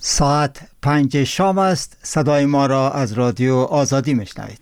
ساعت 5 شام است. صدای ما را از رادیو آزادی میشنوید.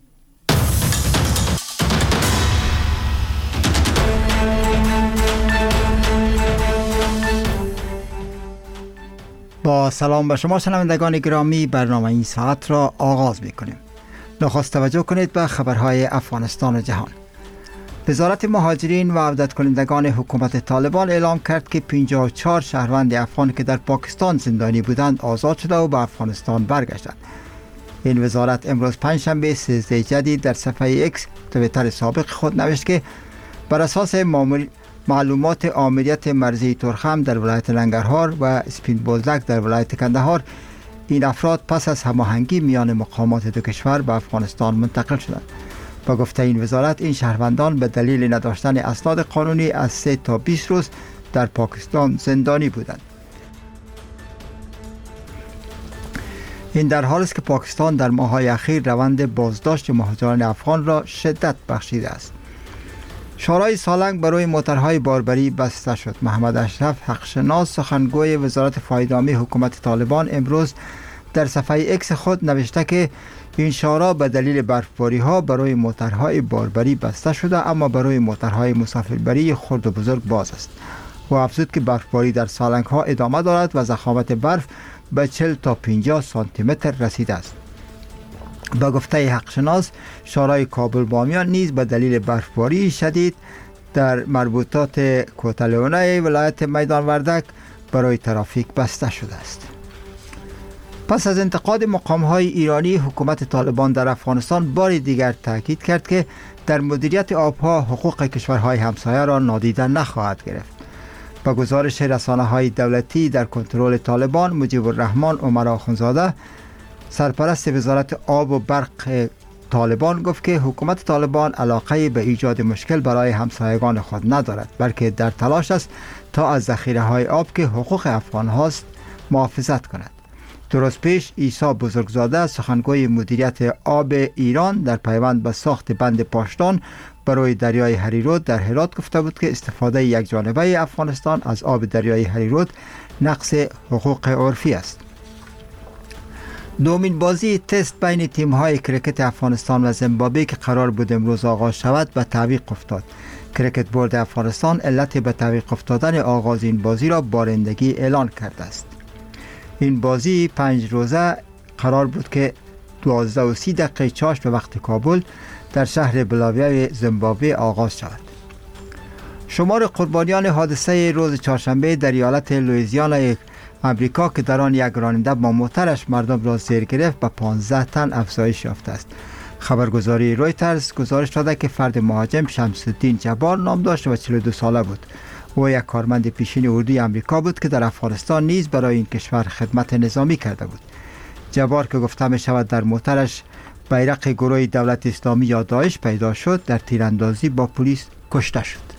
با سلام به شما شنوندگان گرامی، برنامه این ساعت را آغاز میکنیم. نخست توجه کنید به خبرهای افغانستان و جهان. وزارت مهاجرین و عودت کنندگان حکومت طالبان اعلام کرد که 54 شهروند افغان که در پاکستان زندانی بودند آزاد شده و به افغانستان برگشتند. این وزارت امروز پنجشنبه 13 جدید در صفحه ایکس توییتر سابق خود نوشت که بر اساس معلومات آمریت مرزی تورخم در ولایت ننگرهار و اسپین بولدک در ولایت کندهار، این افراد پس از هماهنگی میان مقامات دو کشور به افغانستان منتقل شدند. با گفته این وزارت، این شهروندان به دلیل نداشتن اسناد قانونی از 3 تا 20 روز در پاکستان زندانی بودند. این در حالی است که پاکستان در ماه‌های اخیر روند بازداشت مهاجران افغان را شدت بخشیده است. شورای سالنگ برای موترهای باربری بسته شد. محمد اشرف حقشناس، سخنگوی وزارت فایدامی حکومت طالبان، امروز در صفحه ایکس خود نوشته که این شورا به دلیل برفباری ها برای موترهای باربری بسته شده، اما برای موترهای مسافربری خرد و بزرگ باز است. و افزود که برفباری در سالنگ ها ادامه دارد و ضخامت برف به 40 تا 50 سانتی متر رسیده است. با گفته حقشناس، شورای کابل بامیان نیز به دلیل برفباری شدید در مربوطات کوتلونه ولایت میدان وردک برای ترافیک بسته شده است. پس از انتقاد مقام‌های ایرانی، حکومت طالبان در افغانستان بار دیگر تاکید کرد که در مدیریت آبها حقوق کشورهای همسایه را نادیده نخواهد گرفت. با گزارش رسانه‌های دولتی در کنترل طالبان، مجیب الرحمن عمر آخونزاده، سرپرست وزارت آب و برق طالبان، گفت که حکومت طالبان علاقه به ایجاد مشکل برای همسایگان خود ندارد، بلکه در تلاش است تا از ذخیره‌های آب که حقوق افغان هاست محافظت کند. درست پیش عیسی بزرگزاده، سخنگوی مدیریت آب ایران، در پیوند به ساخت بند پاشتان برای دریای هریرود در هرات گفته بود که استفاده یک جانبه افغانستان از آب دریای هریرود نقض حقوق عرفی است. دومین بازی تست بین تیم‌های کرکت افغانستان و زیمبابوه که قرار بود امروز آغاز شود به تعویق افتاد. کرکت بورد افغانستان علت به تعویق افتادن آغاز این بازی را بارندگی اعلان کرده است. این بازی 5 روزه قرار بود که 12:30 چاشت به وقت کابل در شهر بلاویای زیمبابوه آغاز شود. شمار قربانیان حادثه روز چهارشنبه در ایالت لوئیزیانا امریکا که در آن یک راننده با موترش مردم را زیر گرفت به 15 تن افزایش یافته است. خبرگزاری رویترز گزارش داده که فرد مهاجم شمس الدین جبار نام داشت و 42 ساله بود. او یک کارمند پیشین اردوی امریکا بود که در افغانستان نیز برای این کشور خدمت نظامی کرده بود. جبار که گفته می شود در موترش بیرق گروه دولت اسلامی یا داعش پیدا شد، در تیراندازی با پلیس کشته شد.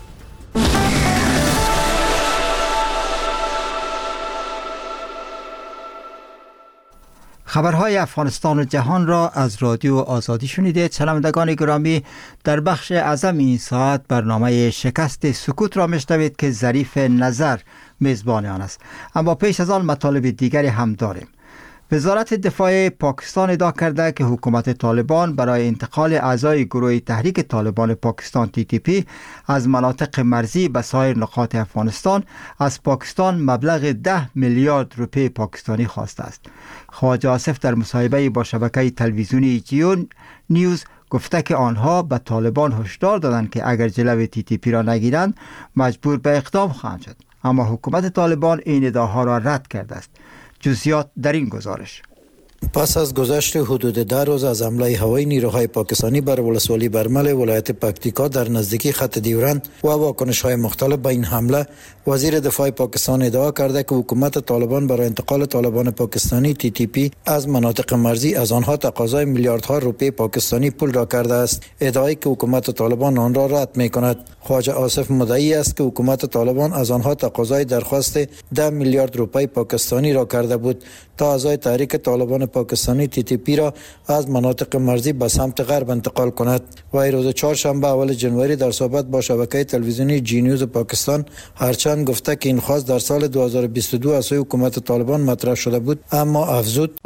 خبرهای افغانستان و جهان را از رادیو آزادی شنیدید. شنوندگان گرامی، در بخش اعظم این ساعت برنامه شکست سکوت را میشنوید که ظریف نظر میزبان آن است. اما پیش از آن مطالب دیگری هم داریم. وزارت دفاع پاکستان ادعا کرده که حکومت طالبان برای انتقال اعضای گروه تحریک طالبان پاکستان TTP از مناطق مرزی به سایر نقاط افغانستان از پاکستان مبلغ 10 میلیارد روپیه پاکستانی خواسته است. خواجه آصف در مصاحبه با شبکه تلویزیونی جیو نیوز گفته که آنها به طالبان هشدار دادند که اگر جلوی TTP را نگیرند مجبور به اقدام خواهند شد. اما حکومت طالبان این ادعاها را رد کرده است. جزئیات در این گزارش. پس از گذشت حدود 10 روز از حمله هوایی نیروهای پاکستانی بر ولسوالی برمل ولایت پکتیکا در نزدیکی خط ډیورند و واکنش‌های مختلف به این حمله، وزیر دفاع پاکستان ادعا کرده که حکومت طالبان برای انتقال طالبان پاکستانی TTP از مناطق مرزی از آنها تقاضای میلیاردها روپیه پاکستانی پول را کرده است. ادعایی که حکومت طالبان آن را رد می‌کند. خواجه آصف مدعی است که حکومت طالبان از آنها تقاضای درخواست 10 میلیارد روپیه پاکستانی را کرده بود تا اعضای تحریک طالبان پاکستانی TTP را از مناطق مرزی به سمت غرب انتقال کند. و روز چهارشنبه اول جنوری در صحبت با شبکه تلویزیونی جی نیوز پاکستان هرچند گفته که این خواست در سال 2022 از سوی حکومت طالبان مطرح شده بود، اما افزود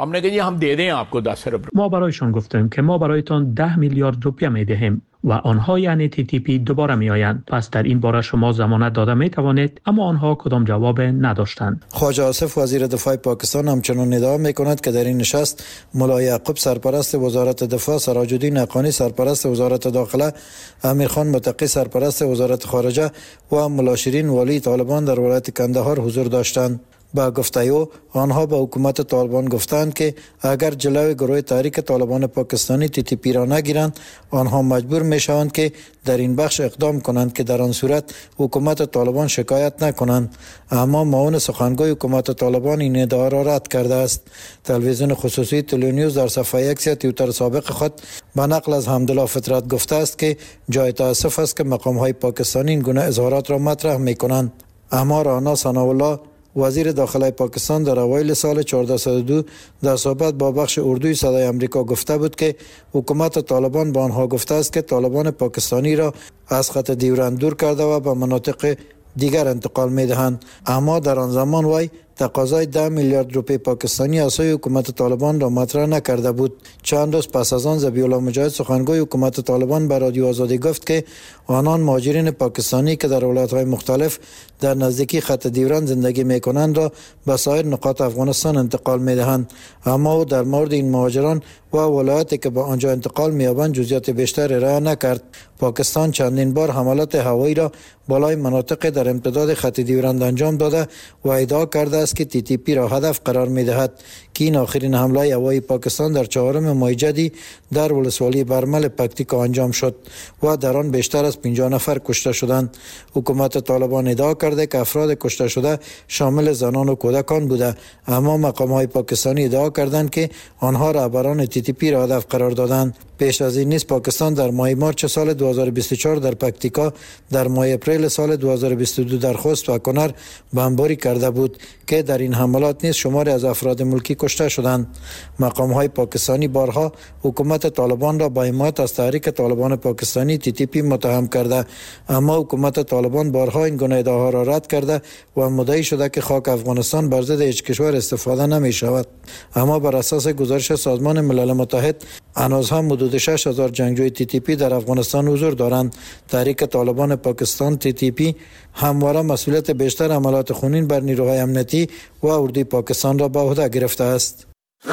ما برایشان گفتیم که ما برایتان 10 میلیارد روپیه میدهیم و آنها یعنی TTP دوباره می آیند. پس در این باره شما ضمانت داده می توانید، اما آنها کدام جواب نداشتند. خواجه آصف وزیر دفاع پاکستان همچنان ادعا می کند که در این نشست ملا یعقوب سرپرست وزارت دفاع، سراج الدین حقانی سرپرست وزارت داخله، امیر خان متقی سرپرست وزارت خارجه و ملا شیرین والی طالبان در ولایت کندهار حضور داشتند. با گفته او آنها به حکومت طالبان گفتند که اگر جلوی گروه تحریک طالبان پاکستانی TTP را نگیرند، آنها مجبور می شوند که در این بخش اقدام کنند که در آن صورت حکومت طالبان شکایت نکنند. اما معاون سخنگوی حکومت طالبان این ادعا را رد کرده است. تلویزیون خصوصی تلونیوز در صفحه ایکس توییتر سابق خود به نقل از حمدالله فطرت گفته است که جای تأسف است که مقام های پاکستانی این گونه اظهارات را مطرح می کنند. اما رانا ثناءالله وزیر داخله پاکستان در اوایل سال 1402 در صحبت با بخش اردوی صدای امریکا گفته بود که حکومت طالبان به آنها گفته است که طالبان پاکستانی را از خط ډیورند دور کرده و به مناطق دیگر انتقال می دهند. اما در آن زمان وی تقاضای 10 میلیارد روپیه پاکستانی از سوی حکومت طالبان را مطرح نکرده بود. چند روز پس از آن ذبیح الله مجاهد سخنگوی حکومت طالبان به رادیو آزادی گفت که آنان مهاجرین پاکستانی که در ولایت‌های مختلف در نزدیکی خط ډیورند زندگی می‌کنند را به سایر نقاط افغانستان انتقال می‌دهند. اما او در مورد این مهاجران و ولایتی که به آنجا انتقال می‌یابند جزئیات بیشتر ارائه نکرد. پاکستان چندین بار حملات هوایی را بالای مناطق در امتداد خط ډیورند انجام داده و ادعا کرده است که TTP را هدف قرار می‌دهد که این آخرین حمله هوایی پاکستان در 4 ماه جدی در ولسوالی برمل پکتیکا انجام شد و در آن بیشتر از 50 نفر کشته شدند. حکومت طالبان ادعا کرده که افراد کشته شده شامل زنان و کودکان بوده، اما مقام‌های پاکستانی ادعا کردند که آنها رهبران TTP را هدف قرار دادند. پیش از این نیز پاکستان در ماه مارچ سال 2024 در پکتیکا، در ماه اپریل سال 2022 در خوست و کنر بمباری کرده بود که در این حملات نیز شماری از افراد ملکی کشته شدند. مقام‌های پاکستانی بارها حکومت طالبان را با حمایت از تحریک طالبان پاکستانی TTP متهم کرده، اما حکومت طالبان بارها این گونه ادعاها را رد کرده و مدعی شده که خاک افغانستان بر ضد هیچ کشور استفاده نمی شود. اما بر اساس گزارش سازمان ملل متحد هنوز هم حدود 6000 جنگجوی TTP در افغانستان حضور دارند. تحریک طالبان پاکستان TTP همواره مسئولیت بیشتر عملیات خونین بر نیروهای امنیتی و اردوی پاکستان را به عهده گرفته است.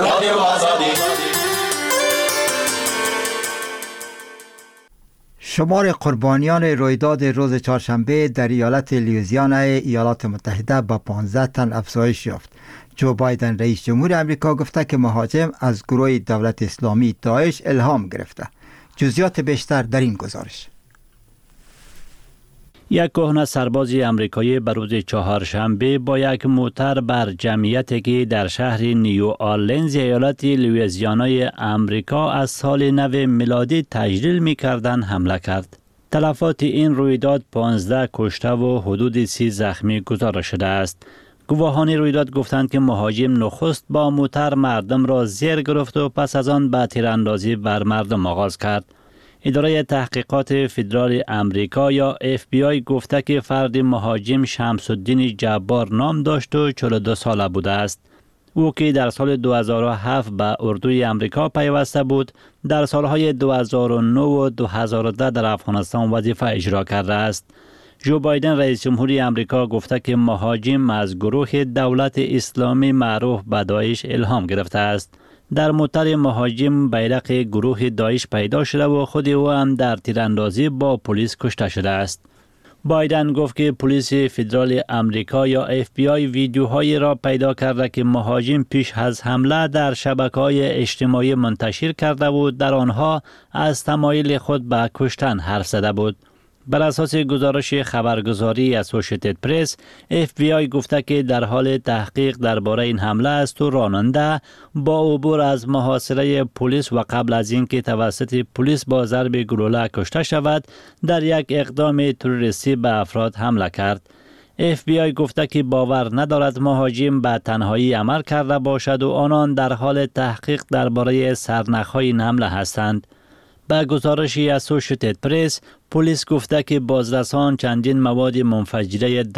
شمار قربانیان رویداد روز چهارشنبه در ایالت لوئیزیانا ایالات متحده با 15 تن افزایش یافت. جو بایدن رئیس جمهور امریکا گفته که مهاجم از گروه دولت اسلامی داعش الهام گرفته. جزئیات بیشتر در این گزارش. یک کهنه سرباز امریکایی بر روز چهارشنبه با یک موتر بر جمعیتی که در شهر نیو آرلینز ایالت لوئیزیانای امریکا از سال نو میلادی تجلیل می‌کردند حمله کرد. تلفات این رویداد 15 کشته و حدود 30 زخمی گزارش شده است. گواهان رویداد گفتند که مهاجم نخست با موتر مردم را زیر گرفت و پس از آن به تیراندازی بر مردم آغاز کرد. اداره تحقیقات فدرال امریکا یا FBI گفته که فرد مهاجم شمس الدین جبار نام داشت و 42 ساله بوده است. او که در سال 2007 به اردوی امریکا پیوسته بود، در سالهای 2009 و 2010 در افغانستان وظیفه اجرا کرده است. جو بایدن رئیس جمهوری امریکا گفته که مهاجم از گروه دولت اسلامی معروف به داعش الهام گرفته است. در موتر مهاجم بیرق گروه داعش پیدا شده و خود او هم در تیراندازی با پلیس کشته شده است. بایدن گفت که پلیس فدرال امریکا یا FBI ویدیوهایی را پیدا کرده که مهاجم پیش از حمله در شبکه‌های اجتماعی منتشر کرده بود. در آنها از تمایل خود به کشتن حرف زده بود. بر اساس گزارش خبرگزاری اسوسییتد پرس، FBI گفته که در حال تحقیق درباره این حمله است و راننده با عبور از محاصره پلیس و قبل از اینکه توسط پلیس با ضرب گلوله کشته شود، در یک اقدام تروریستی به افراد حمله کرد. FBI گفته که باور ندارد مهاجم به تنهایی عمل کرده باشد و آنان در حال تحقیق درباره سرنخ‌های این حمله هستند. به گزارشی از اسوشییتد پرس، پلیس گفته که بازرسان چندین مواد منفجره